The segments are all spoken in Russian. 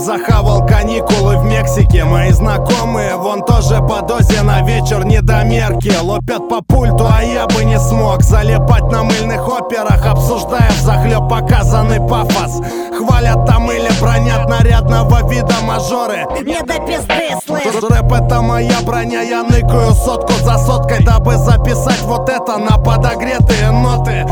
захавал каникулы в Мексике. Мои знакомые вон тоже по дозе на вечер недомерки. Лупят по пульту, а я бы не смог залипать на мыльных операх, обсуждая взахлеб показанный пафос. Хвалят там или бронят нарядного вида мажоры. Не до пизды, слышь. Рэп — это моя броня, я ныкаю сотку за соткой, дабы записать вот это на подогретые ноты.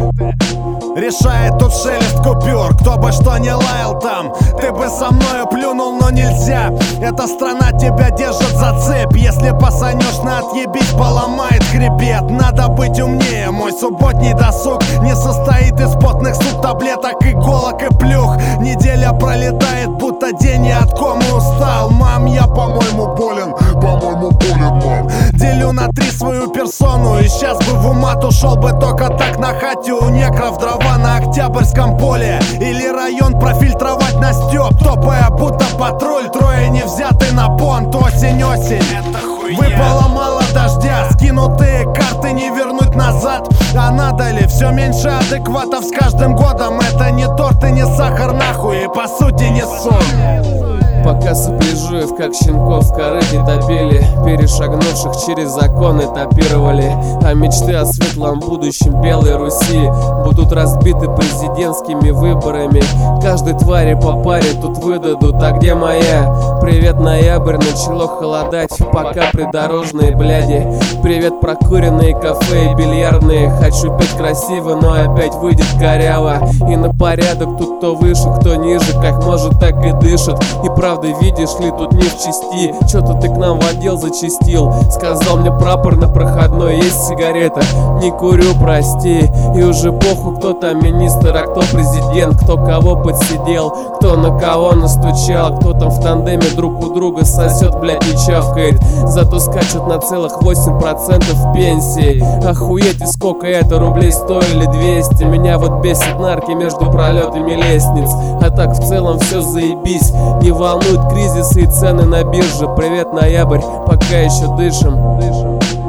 Решает тут шелест купюр, кто бы что ни лаял там. Ты бы со мною плюнул, но нельзя. Эта страна тебя держит за цепь. Если посанешь на отъебись, поломает хребет. Надо быть умнее, мой субботний досуг не состоит из потных суп, таблеток, иголок и плюх. Неделя пролетает, будто день я от комы устал. Мам, я по-моему болен, мам. Делю на 3 свою персону, и сейчас бы в умат ушел бы только так на хате у некров. Дрова на Октябрьском поле или район профильтровать на стёб. Топая будто патруль, трое не взяты на понт. Осень, выпало мало дождя, скинутые карты не вернуть назад. А надо ли? Все меньше адекватов с каждым годом. Это не торт и не сахар нахуй, и по сути не сон. Пока сопляжуев, как щенков в корыте топили, перешагнувших через законы топировали. А мечты о светлом будущем Белой Руси будут разбиты президентскими выборами. Каждой твари по паре тут выдадут. А где моя? Привет, ноябрь, начало холодать, пока придорожные бляди. Привет, прокуренные кафе и бильярдные. Хочу петь красиво, но опять выйдет коряво. И на порядок тут кто выше, кто ниже, как может, так и дышит. И правда, видишь ли, тут не в чести. Чё-то ты к нам в отдел зачастил. Сказал мне прапор на проходной, есть сигарета. Не курю, прости. И уже похуй, кто там министр, а кто президент, кто кого подсидел, кто на кого настучал, кто там в тандеме друг у друга сосет, блять, и чавкает. Зато скачут на целых 8% пенсии. Охуеть, и сколько это рублей стоили? 200. Меня вот бесит нарки между пролетами лестниц. А так в целом все заебись. Не волнует кризисы и цены на бирже. Привет, ноябрь, пока еще дышим.